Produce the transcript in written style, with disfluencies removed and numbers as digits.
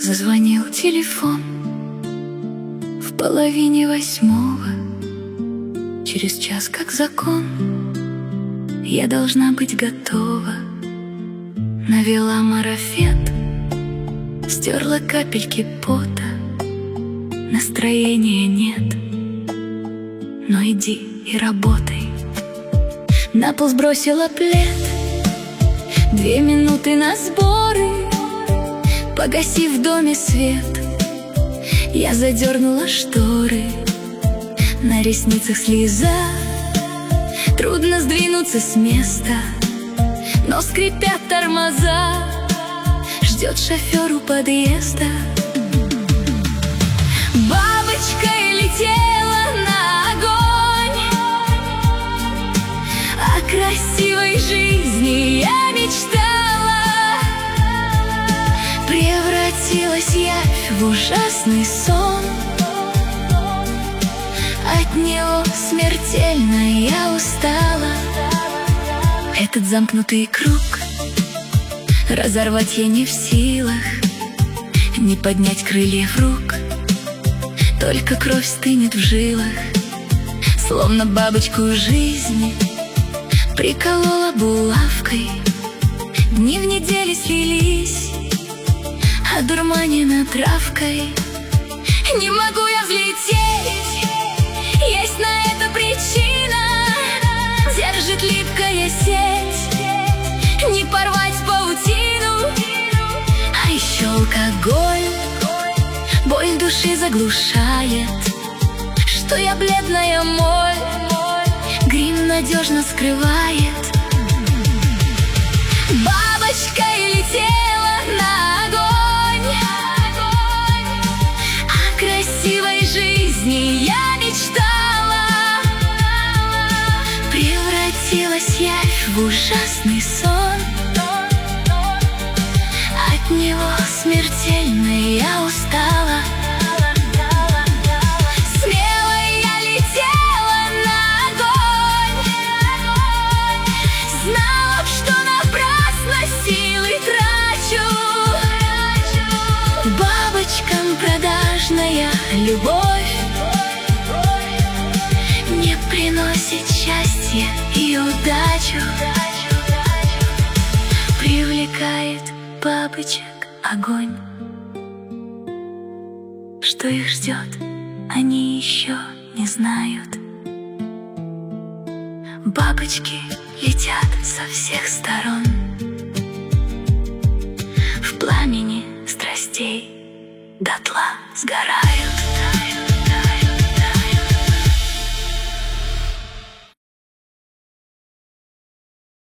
Зазвонил телефон в 7:30. Через час, как закон, я должна быть готова. Навела марафет, стерла капельки пота. Настроения нет, но иди и работай. На пол сбросила плед, 2 минуты на сборы. Погасив в доме свет, я задернула шторы. На ресницах слеза, трудно сдвинуться с места, но скрипят тормоза, ждет шофер у подъезда. Бабочкой летела на огонь, о красивой жизни я мечтала. Превратилась явь в ужасный сон, от него смертельно я устала. Этот замкнутый круг разорвать я не в силах, не поднять крыльев рук, только кровь стынет в жилах. Словно бабочку жизни приколола булавкой. Дни в неделе слились, одурманена травкой. Не могу я взлететь, есть на это причина. Держит липкая сеть, не порвать паутину. А еще алкоголь боль души заглушает, что я бледная моль, грим надежно скрывает. Бабочкой летела на огонь, о красивой жизни я мечтала. Превратилась явь в ужасный сон, от него смертельно я устала. Смело я летела на огонь, знала, что напрасно силы трачу. Бабочкам продажная любовь не приносит счастья и удачу. Привлекает бабочек огонь, что их ждет, они еще не знают. Бабочки летят со всех сторон, в пламени страстей дотла сгорают.